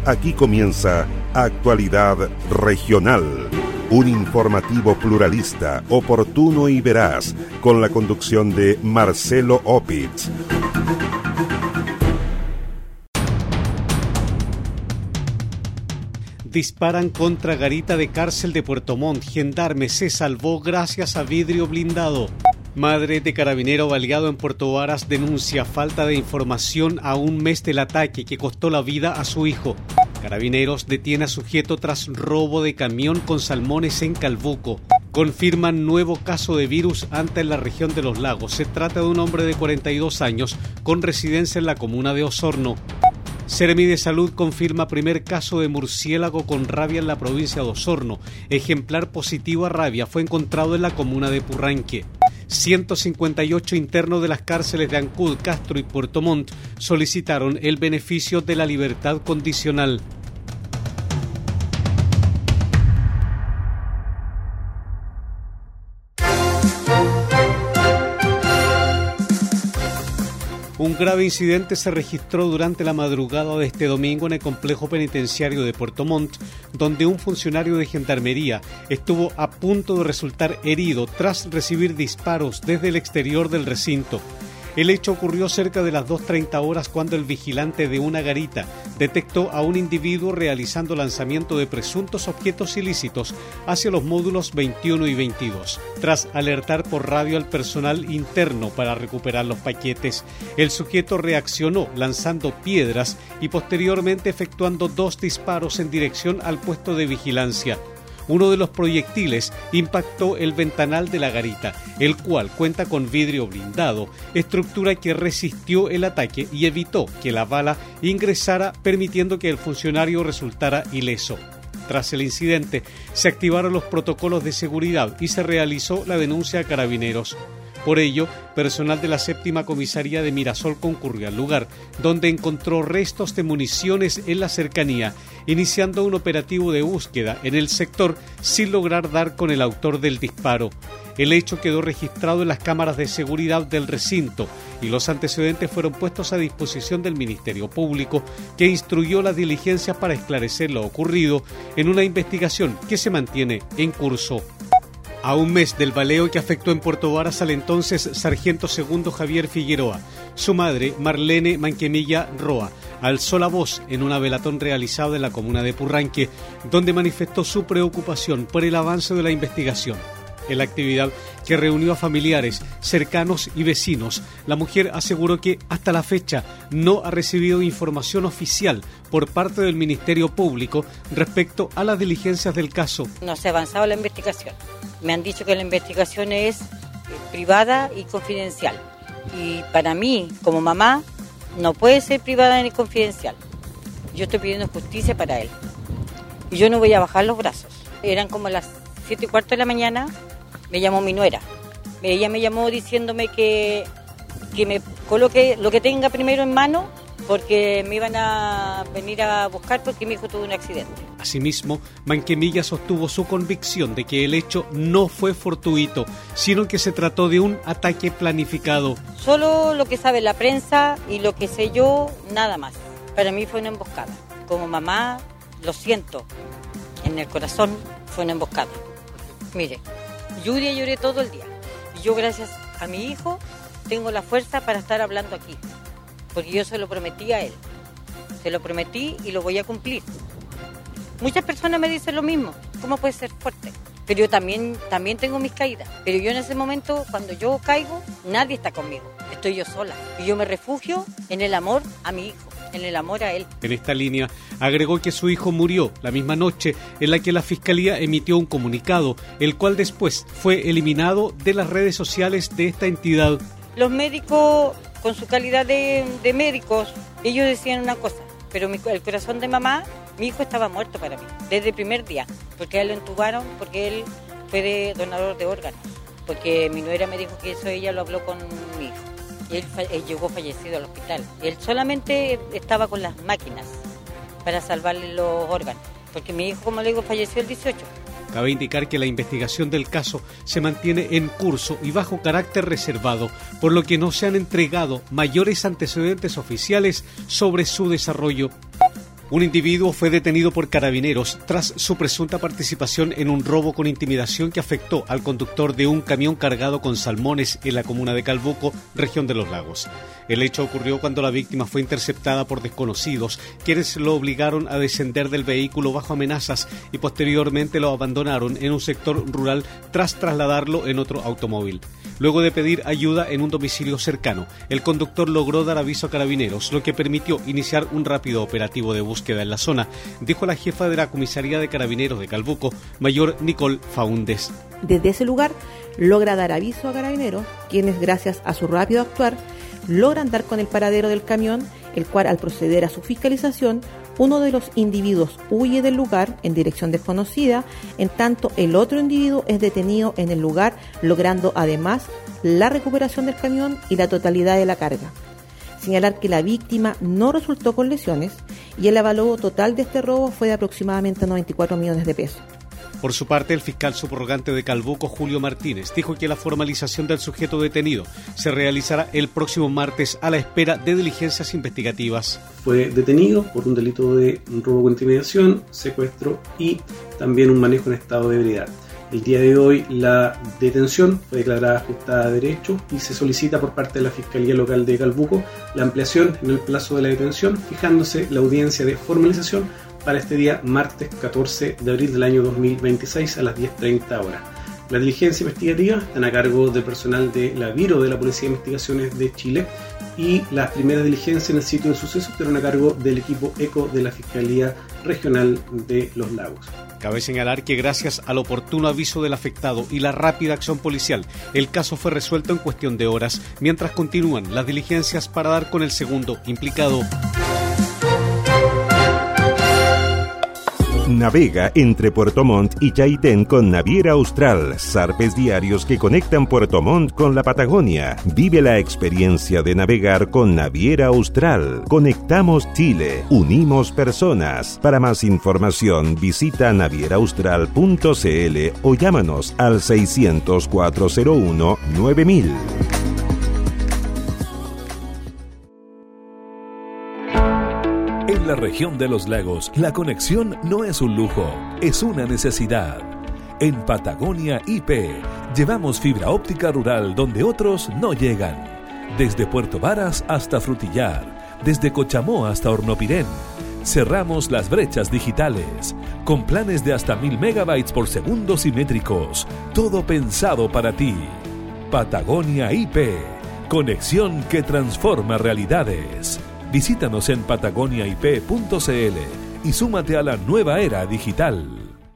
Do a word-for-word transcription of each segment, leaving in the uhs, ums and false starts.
Aquí comienza Actualidad Regional, un informativo pluralista, oportuno y veraz, con la conducción de Marcelo Opitz. Disparan contra garita de cárcel de Puerto Montt. Gendarme se salvó gracias a vidrio blindado. Madre de carabinero baleado en Puerto Varas denuncia falta de información a un mes del ataque que costó la vida a su hijo. Carabineros detiene a sujeto tras robo de camión con salmones en Calbuco. Confirman nuevo caso de virus anta en la región de Los Lagos. Se trata de un hombre de cuarenta y dos años con residencia en la comuna de Osorno. Seremi de Salud confirma primer caso de murciélago con rabia en la provincia de Osorno. Ejemplar positivo a rabia fue encontrado en la comuna de Purranque. ciento cincuenta y ocho internos de las cárceles de Ancud, Castro y Puerto Montt solicitaron el beneficio de la libertad condicional. Un grave incidente se registró durante la madrugada de este domingo en el complejo penitenciario de Puerto Montt, donde un funcionario de gendarmería estuvo a punto de resultar herido tras recibir disparos desde el exterior del recinto. El hecho ocurrió cerca de las dos treinta horas cuando el vigilante de una garita detectó a un individuo realizando lanzamiento de presuntos objetos ilícitos hacia los módulos veintiuno y veintidós. Tras alertar por radio al personal interno para recuperar los paquetes, el sujeto reaccionó lanzando piedras y posteriormente efectuando dos disparos en dirección al puesto de vigilancia. Uno de los proyectiles impactó el ventanal de la garita, el cual cuenta con vidrio blindado, estructura que resistió el ataque y evitó que la bala ingresara, permitiendo que el funcionario resultara ileso. Tras el incidente, se activaron los protocolos de seguridad y se realizó la denuncia a Carabineros. Por ello, personal de la séptima comisaría de Mirasol concurrió al lugar, donde encontró restos de municiones en la cercanía, iniciando un operativo de búsqueda en el sector sin lograr dar con el autor del disparo. El hecho quedó registrado en las cámaras de seguridad del recinto y los antecedentes fueron puestos a disposición del Ministerio Público, que instruyó las diligencias para esclarecer lo ocurrido en una investigación que se mantiene en curso. A un mes del baleo que afectó en Puerto Varas al entonces sargento segundo Javier Figueroa, su madre, Marlene Manquemilla Roa, alzó la voz en una velatón realizada en la comuna de Purranque, donde manifestó su preocupación por el avance de la investigación. En la actividad que reunió a familiares, cercanos y vecinos, la mujer aseguró que hasta la fecha no ha recibido información oficial por parte del Ministerio Público respecto a las diligencias del caso. No se ha avanzado la investigación. Me han dicho que la investigación es privada y confidencial. Y para mí, como mamá, no puede ser privada ni confidencial. Yo estoy pidiendo justicia para él. Y yo no voy a bajar los brazos. Eran como las siete y cuarto de la mañana. Me llamó mi nuera. Ella me llamó diciéndome que, que me coloque lo que tenga primero en mano, porque me iban a venir a buscar porque mi hijo tuvo un accidente. Asimismo, Manquemilla sostuvo su convicción de que el hecho no fue fortuito, sino que se trató de un ataque planificado. Solo lo que sabe la prensa y lo que sé yo, nada más. Para mí fue una emboscada. Como mamá, lo siento, en el corazón fue una emboscada. Mire, lloré, lloré todo el día. Y yo, gracias a mi hijo, tengo la fuerza para estar hablando aquí. Porque yo se lo prometí a él. Se lo prometí y lo voy a cumplir. Muchas personas me dicen lo mismo. ¿Cómo puede ser fuerte? Pero yo también, también tengo mis caídas. Pero yo en ese momento, cuando yo caigo, nadie está conmigo. Estoy yo sola. Y yo me refugio en el amor a mi hijo, en el amor a él. En esta línea, agregó que su hijo murió la misma noche en la que la Fiscalía emitió un comunicado, el cual después fue eliminado de las redes sociales de esta entidad. Los médicos, con su calidad de, de médicos, ellos decían una cosa, pero mi, el corazón de mamá, mi hijo estaba muerto para mí, desde el primer día, porque a él lo entubaron, porque él fue de donador de órganos, porque mi nuera me dijo que eso ella lo habló con mi hijo, y él, él llegó fallecido al hospital, él solamente estaba con las máquinas para salvarle los órganos, porque mi hijo, como le digo, falleció el dieciocho. Cabe indicar que la investigación del caso se mantiene en curso y bajo carácter reservado, por lo que no se han entregado mayores antecedentes oficiales sobre su desarrollo. Un individuo fue detenido por carabineros tras su presunta participación en un robo con intimidación que afectó al conductor de un camión cargado con salmones en la comuna de Calbuco, región de Los Lagos. El hecho ocurrió cuando la víctima fue interceptada por desconocidos, quienes lo obligaron a descender del vehículo bajo amenazas y posteriormente lo abandonaron en un sector rural tras trasladarlo en otro automóvil. Luego de pedir ayuda en un domicilio cercano, el conductor logró dar aviso a carabineros, lo que permitió iniciar un rápido operativo de búsqueda en la zona, dijo la jefa de la comisaría de carabineros de Calbuco, mayor Nicole Faúndez. Desde ese lugar logra dar aviso a carabineros, quienes gracias a su rápido actuar logran dar con el paradero del camión, el cual al proceder a su fiscalización, uno de los individuos huye del lugar en dirección desconocida, en tanto el otro individuo es detenido en el lugar, logrando además la recuperación del camión y la totalidad de la carga. Señalar que la víctima no resultó con lesiones y el avalúo total de este robo fue de aproximadamente noventa y cuatro millones de pesos. Por su parte, el fiscal subrogante de Calbuco, Julio Martínez, dijo que la formalización del sujeto detenido se realizará el próximo martes a la espera de diligencias investigativas. Fue detenido por un delito de robo con intimidación, secuestro y también un manejo en estado de ebriedad. El día de hoy la detención fue declarada ajustada a derecho y se solicita por parte de la Fiscalía Local de Calbuco la ampliación en el plazo de la detención, fijándose la audiencia de formalización para este día martes catorce de abril del año dos mil veintiséis a las diez treinta horas. Las diligencias investigativas están a cargo del personal de la Biro de la Policía de Investigaciones de Chile y las primeras diligencias en el sitio del suceso están a cargo del equipo ECO de la Fiscalía Regional de Los Lagos. Cabe señalar que gracias al oportuno aviso del afectado y la rápida acción policial, el caso fue resuelto en cuestión de horas, mientras continúan las diligencias para dar con el segundo implicado. Navega entre Puerto Montt y Chaitén con Naviera Austral, zarpes diarios que conectan Puerto Montt con la Patagonia. Vive la experiencia de navegar con Naviera Austral. Conectamos Chile, unimos personas. Para más información visita naviera austral punto c l o llámanos al seiscientos, cuatrocientos uno, nueve mil. En la región de los lagos, la conexión no es un lujo, es una necesidad. En Patagonia I P, llevamos fibra óptica rural donde otros no llegan. Desde Puerto Varas hasta Frutillar, desde Cochamó hasta Hornopirén. Cerramos las brechas digitales, con planes de hasta mil megabytes por segundo simétricos. Todo pensado para ti. Patagonia I P, conexión que transforma realidades. Visítanos en patagonia i p punto c l y súmate a la nueva era digital.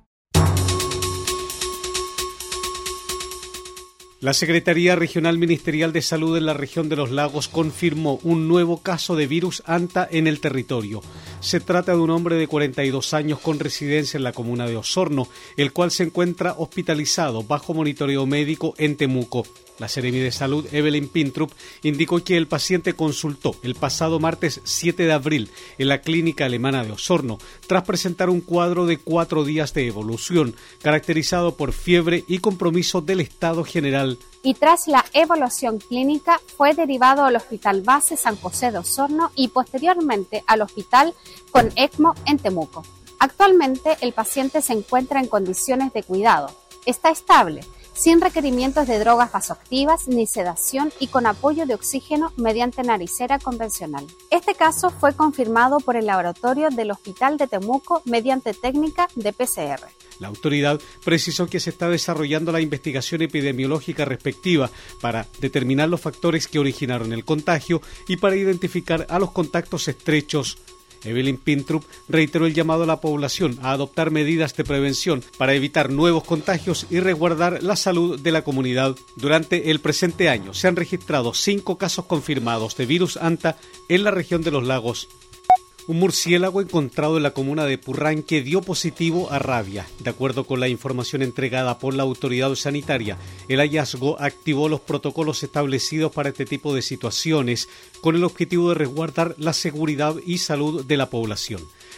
La Secretaría Regional Ministerial de Salud en la región de Los Lagos confirmó un nuevo caso de virus anta en el territorio. Se trata de un hombre de cuarenta y dos años con residencia en la comuna de Osorno, el cual se encuentra hospitalizado bajo monitoreo médico en Temuco. La Seremi de Salud, Evelyn Pintrup, indicó que el paciente consultó el pasado martes siete de abril en la clínica alemana de Osorno, tras presentar un cuadro de cuatro días de evolución, caracterizado por fiebre y compromiso del estado general. Y tras la evaluación clínica fue derivado al Hospital Base San José de Osorno y posteriormente al Hospital con ECMO en Temuco. Actualmente el paciente se encuentra en condiciones de cuidado, está estable, sin requerimientos de drogas vasoactivas ni sedación y con apoyo de oxígeno mediante naricera convencional. Este caso fue confirmado por el laboratorio del Hospital de Temuco mediante técnica de P C R. La autoridad precisó que se está desarrollando la investigación epidemiológica respectiva para determinar los factores que originaron el contagio y para identificar a los contactos estrechos. Evelyn Pintrup reiteró el llamado a la población a adoptar medidas de prevención para evitar nuevos contagios y resguardar la salud de la comunidad. Durante el presente año se han registrado cinco casos confirmados de virus anta en la región de Los Lagos. Un murciélago encontrado en la comuna de Purranque dio positivo a rabia. De acuerdo con la información entregada por la autoridad sanitaria, el hallazgo activó los protocolos establecidos para este tipo de situaciones con el objetivo de resguardar la seguridad y salud de la población.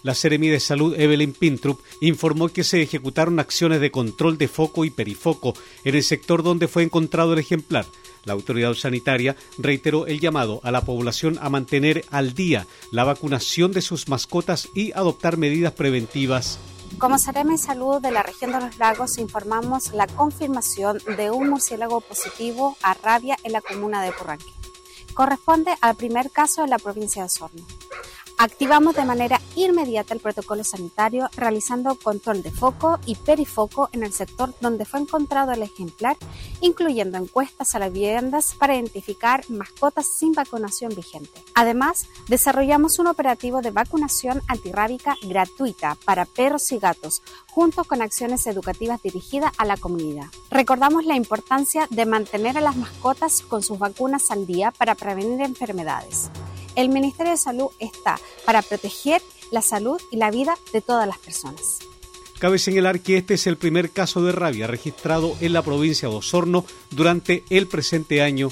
La Seremi de Salud, Evelyn Pintrup, informó que se ejecutaron acciones de control de foco y perifoco en el sector donde fue encontrado el ejemplar. La autoridad sanitaria reiteró el llamado a la población a mantener al día la vacunación de sus mascotas y adoptar medidas preventivas. Como Seremi de Salud de la región de los lagos, informamos la confirmación de un murciélago positivo a rabia en la comuna de Purranque. Corresponde al primer caso de la provincia de Osorno. Activamos de manera inmediata el protocolo sanitario, realizando control de foco y perifoco en el sector donde fue encontrado el ejemplar, incluyendo encuestas a las viviendas para identificar mascotas sin vacunación vigente. Además, desarrollamos un operativo de vacunación antirrábica gratuita para perros y gatos, junto con acciones educativas dirigidas a la comunidad. Recordamos la importancia de mantener a las mascotas con sus vacunas al día para prevenir enfermedades. El Ministerio de Salud está para proteger la salud y la vida de todas las personas. Cabe señalar que este es el primer caso de rabia registrado en la provincia de Osorno durante el presente año.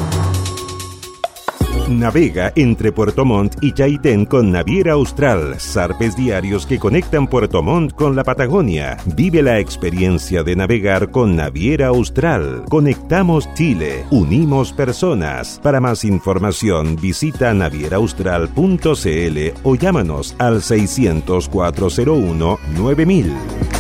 Navega entre Puerto Montt y Chaitén con Naviera Austral, zarpes diarios que conectan Puerto Montt con la Patagonia. Vive la experiencia de navegar con Naviera Austral. Conectamos Chile, unimos personas. Para más información visita naviera austral punto c l o llámanos al seiscientos, cuatrocientos uno, nueve mil.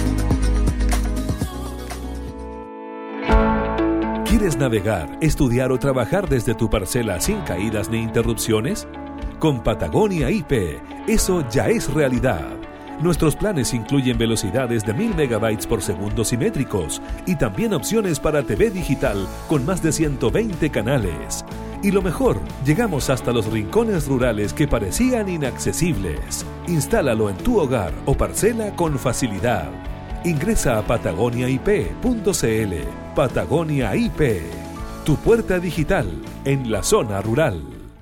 ¿Quieres navegar, estudiar o trabajar desde tu parcela sin caídas ni interrupciones? Con Patagonia I P, eso ya es realidad. Nuestros planes incluyen velocidades de mil megabytes por segundo simétricos y también opciones para T V digital con más de ciento veinte canales. Y lo mejor, llegamos hasta los rincones rurales que parecían inaccesibles. Instálalo en tu hogar o parcela con facilidad. Ingresa a patagonia i p punto c l. Patagonia I P, tu puerta digital en la zona rural.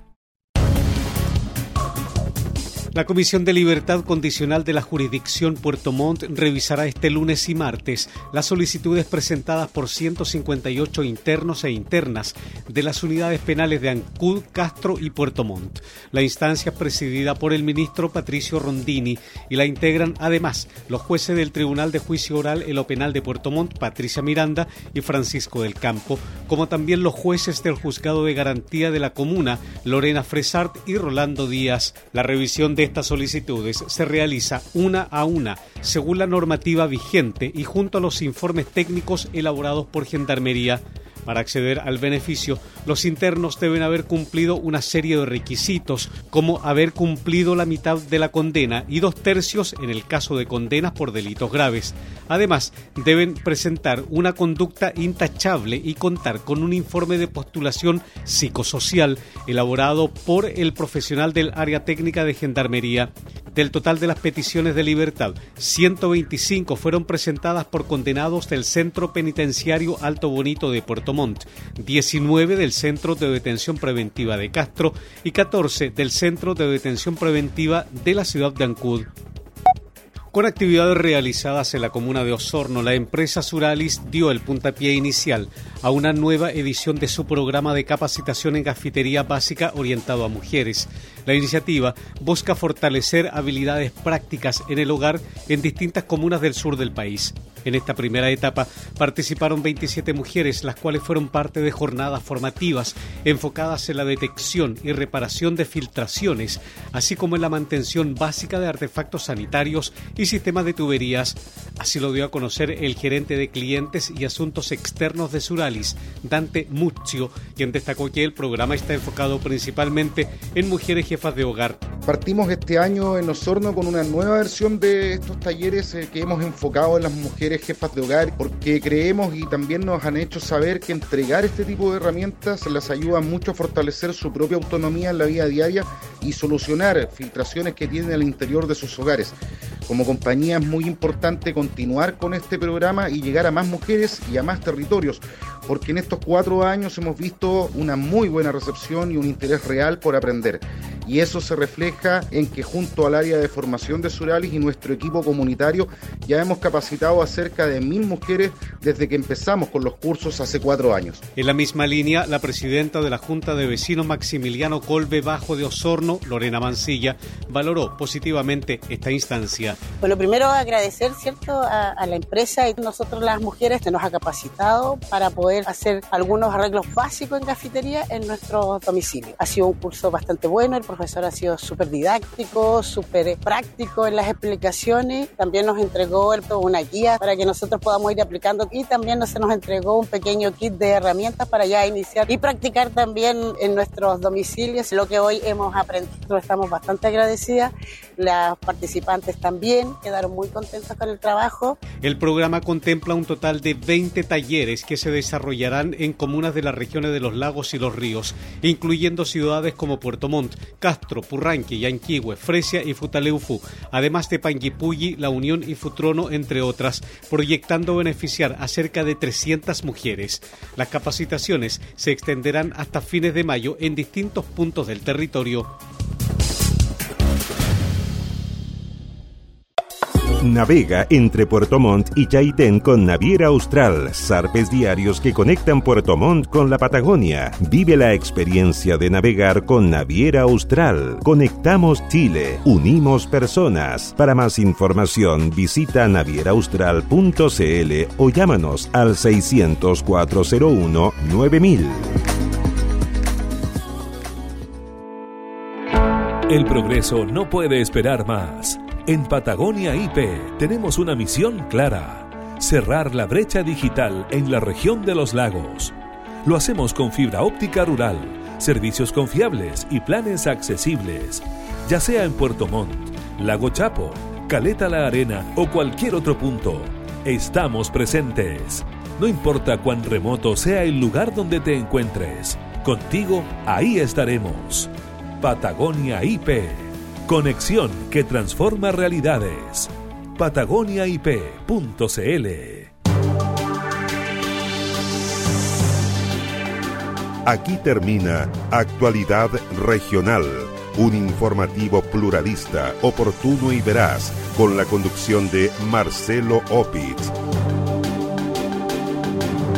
La Comisión de Libertad Condicional de la Jurisdicción Puerto Montt revisará este lunes y martes las solicitudes presentadas por ciento cincuenta y ocho internos e internas de las unidades penales de Ancud, Castro y Puerto Montt. La instancia es presidida por el ministro Patricio Rondini y la integran además los jueces del Tribunal de Juicio Oral en lo Penal de Puerto Montt, Patricia Miranda y Francisco del Campo, como también los jueces del Juzgado de Garantía de la Comuna, Lorena Fresart y Rolando Díaz. La revisión de estas solicitudes se realiza una a una según la normativa vigente y junto a los informes técnicos elaborados por Gendarmería. Para acceder al beneficio, los internos deben haber cumplido una serie de requisitos, como haber cumplido la mitad de la condena y dos tercios en el caso de condenas por delitos graves. Además, deben presentar una conducta intachable y contar con un informe de postulación psicosocial elaborado por el profesional del área técnica de Gendarmería. Del total de las peticiones de libertad, ciento veinticinco fueron presentadas por condenados del Centro Penitenciario Alto Bonito de Puerto Montt, diecinueve del Centro de Detención Preventiva de Castro y catorce del Centro de Detención Preventiva de la ciudad de Ancud. Con actividades realizadas en la comuna de Osorno, la empresa Suralis dio el puntapié inicial a una nueva edición de su programa de capacitación en cafetería básica orientado a mujeres. La iniciativa busca fortalecer habilidades prácticas en el hogar en distintas comunas del sur del país. En esta primera etapa participaron veintisiete mujeres, las cuales fueron parte de jornadas formativas enfocadas en la detección y reparación de filtraciones, así como en la mantención básica de artefactos sanitarios y sistemas de tuberías. Así lo dio a conocer el gerente de clientes y asuntos externos de Suralis, Dante Muzio, quien destacó que el programa está enfocado principalmente en mujeres jefas de hogar. Partimos este año en Osorno con una nueva versión de estos talleres eh, que hemos enfocado en las mujeres jefas de hogar, porque creemos y también nos han hecho saber que entregar este tipo de herramientas les ayuda mucho a fortalecer su propia autonomía en la vida diaria y solucionar filtraciones que tienen al interior de sus hogares. Como compañía es muy importante continuar con este programa y llegar a más mujeres y a más territorios, porque en estos cuatro años hemos visto una muy buena recepción y un interés real por aprender. Y eso se refleja en que junto al área de formación de Suralis y nuestro equipo comunitario ya hemos capacitado a cerca de mil mujeres desde que empezamos con los cursos hace cuatro años. En la misma línea, la presidenta de la Junta de Vecinos Maximiliano Colbe Bajo de Osorno, Lorena Mancilla, valoró positivamente esta instancia. Bueno, primero agradecer, ¿cierto?, a, a la empresa y nosotros las mujeres que nos ha capacitado para poder hacer algunos arreglos básicos en cafetería en nuestro domicilio. Ha sido un curso bastante bueno, el profesor ha sido súper didáctico, súper práctico en las explicaciones. También nos entregó una guía para que nosotros podamos ir aplicando y también se nos entregó un pequeño kit de herramientas para ya iniciar y practicar también en nuestros domicilios lo que hoy hemos aprendido. Estamos bastante agradecidas. Las participantes también quedaron muy contentas con el trabajo. El programa contempla un total de veinte talleres que se desarrollarán en comunas de las regiones de los lagos y los ríos, incluyendo ciudades como Puerto Montt, Castro, Purranque, Yanquihue, Fresia y Futaleufú, además de Panguipulli, La Unión y Futrono, entre otras, proyectando beneficiar a cerca de trescientas mujeres. Las capacitaciones se extenderán hasta fines de mayo en distintos puntos del territorio. Navega entre Puerto Montt y Chaitén con Naviera Austral, zarpes diarios que conectan Puerto Montt con la Patagonia. Vive la experiencia de navegar con Naviera Austral. Conectamos Chile, unimos personas. Para más información visita naviera austral punto c l o llámanos al seiscientos, cuatrocientos uno, nueve mil. El progreso no puede esperar más. En Patagonia I P tenemos una misión clara: cerrar la brecha digital en la región de los lagos. Lo hacemos con fibra óptica rural, servicios confiables y planes accesibles. Ya sea en Puerto Montt, Lago Chapo, Caleta La Arena o cualquier otro punto, estamos presentes. No importa cuán remoto sea el lugar donde te encuentres, contigo ahí estaremos. Patagonia I P. Conexión que transforma realidades. patagonia i p punto c l. Aquí termina Actualidad Regional, un informativo pluralista, oportuno y veraz, con la conducción de Marcelo Opitz.